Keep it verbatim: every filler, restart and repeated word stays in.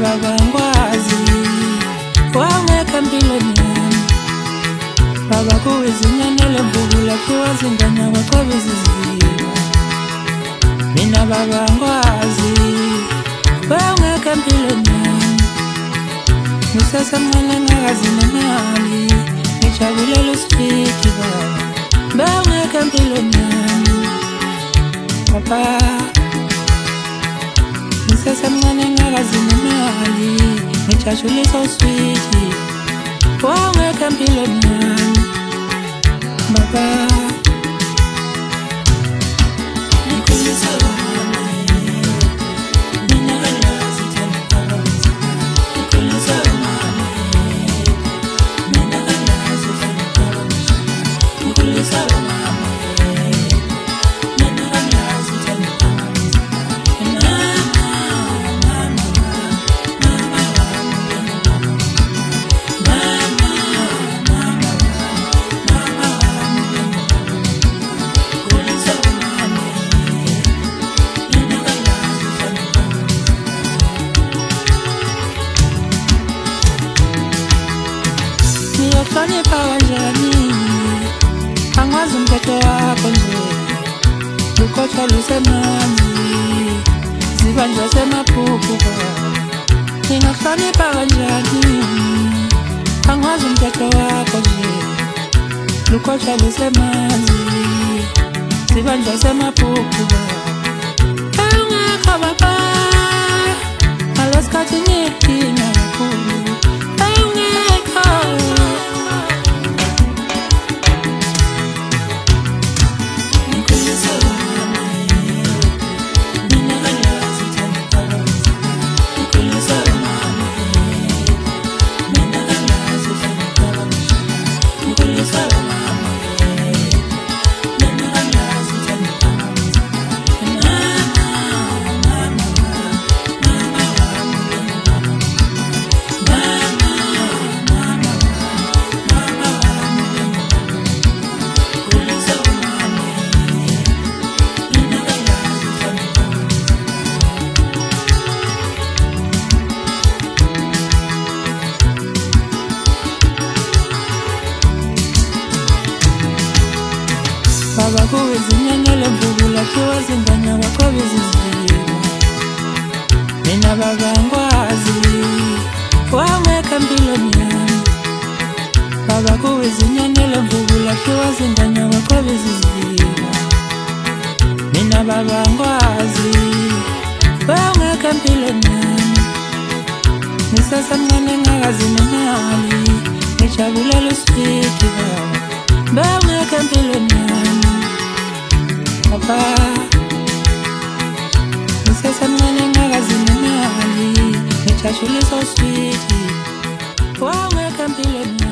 baba ngwazi wangeka empilweni yami baba kuwizinyanele mbugula kiwazinganya wakobizizibika mina baba ngwazi wangeka empilweni yami nisasemncane ngakazi nemali ngijabulela usifiki baba wangeka empilweni yami baba nisasemncane ngakazi nemali ngijatshulisa uswiti wangeka empilweni yami baba nikhulisa mama mina ngalazi thanda nikhulisa mama mina ngalazi thanda nikhulisa mama mina ngalazi thanda Fani pawanjani angwazi mtoto wako nje lukocha lusemanzi zibanja semaphuphu ningafani pawanjani angwazi mtoto wako nje lukocha lusemanzi zibanja semaphuphu engakho baba alosikhathi ngiyathina kakhulu baba kuwizinyanele mbugula kiwazinganya wakobizizibika mina baba ngwazi wangeka empilweni yami baba kuwizinyanele mbugula kiwazinganya wakobizizibika mina baba ngwazi wangeka empilweni yami nisasemncane ngakazi nemali ngijabulela usifiki baba wangeka empilweni yami baba nisasemncane ngakazi nemali ngijatshulisa uswiti wangeka empilweni